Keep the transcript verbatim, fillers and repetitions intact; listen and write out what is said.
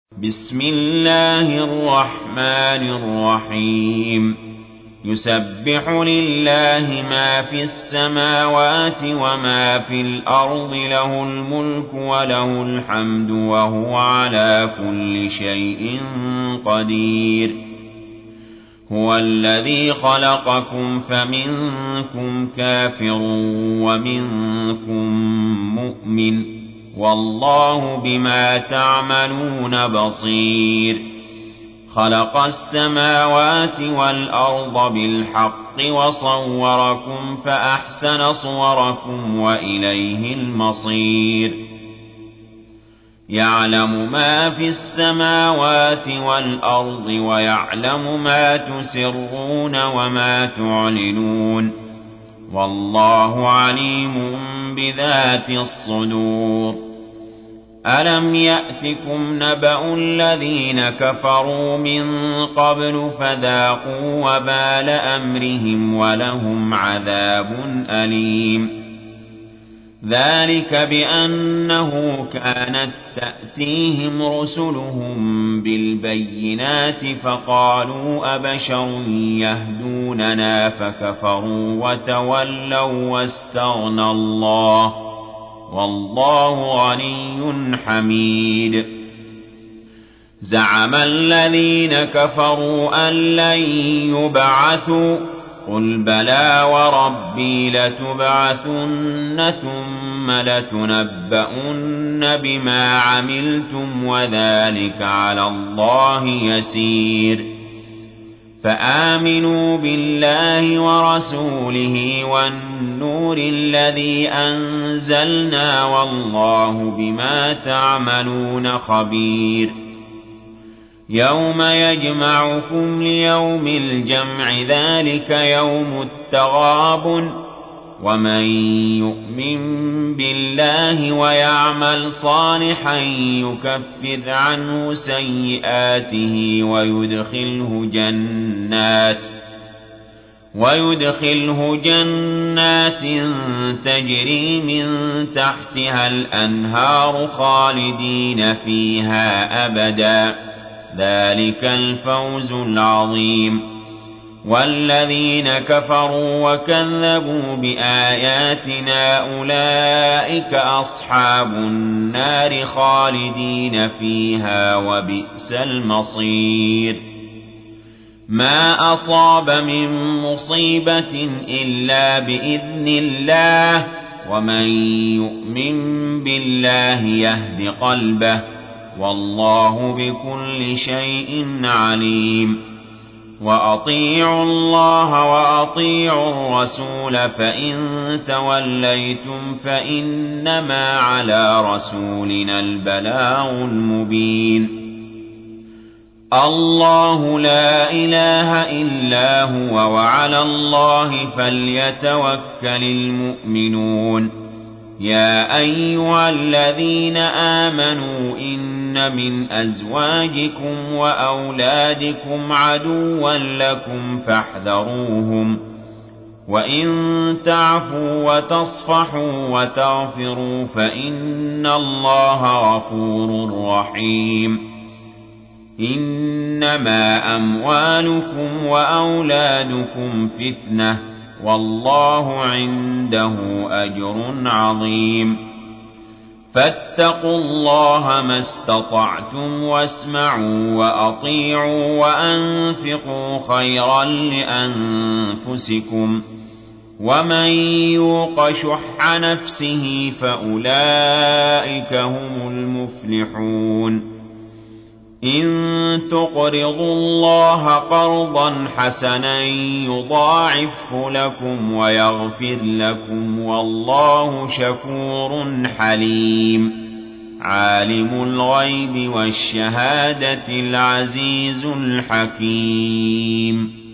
بسم الله الرحمن الرحيم يسبح لله ما في السماوات وما في الأرض له الملك وله الحمد وهو على كل شيء قدير هو الذي خلقكم فمنكم كافر ومنكم مؤمن والله بما تعملون بصير خلق السماوات والأرض بالحق وصوركم فأحسن صوركم وإليه المصير يعلم ما في السماوات والأرض ويعلم ما تسرون وما تعلنون والله عليم بذات الصدور ألم يأتكم نبأ الذين كفروا من قبل فذاقوا وبال أمرهم ولهم عذاب أليم ذلك بأنه كانت تأتيهم رسلهم بالبينات فقالوا أبشر يهدوننا فكفروا وتولوا واستغنى الله والله غني حميد زعم الذين كفروا أن لن يبعثوا قل بلى وربي لتبعثن ثم لتنبؤن بما عملتم وذلك على الله يسير فآمنوا بالله ورسوله والنور الذي أنزلنا والله بما تعملون خبير يوم يجمعكم ليوم الجمع ذلك يوم التغابن ومن يؤمن بالله ويعمل صالحا يكفر عنه سيئاته ويدخله جنات ويدخله جنات تجري من تحتها الأنهار خالدين فيها أبدا ذلك الفوز العظيم والذين كفروا وكذبوا بآياتنا أولئك أصحاب النار خالدين فيها وبئس المصير ما أصاب من مصيبة إلا بإذن الله ومن يؤمن بالله يهد قلبه والله بكل شيء عليم وأطيعوا الله وأطيعوا الرسول فإن توليتم فإنما على رسولنا البلاغ المبين الله لا إله إلا هو وعلى الله فليتوكل المؤمنون يا أيها الذين آمنوا إن من أزواجكم وأولادكم عدوا لكم فاحذروهم وإن تعفوا وتصفحوا وتغفروا فإن الله غفور رحيم إنما أموالكم وأولادكم فتنة والله عنده أجر عظيم فاتقوا الله ما استطعتم واسمعوا وأطيعوا وأنفقوا خيرا لأنفسكم ومن يوق شح نفسه فأولئك هم المفلحون إن تقرضوا الله قرضا حسنا يضاعفه لكم ويغفر لكم والله شكور حليم عالم الغيب والشهادة العزيز الحكيم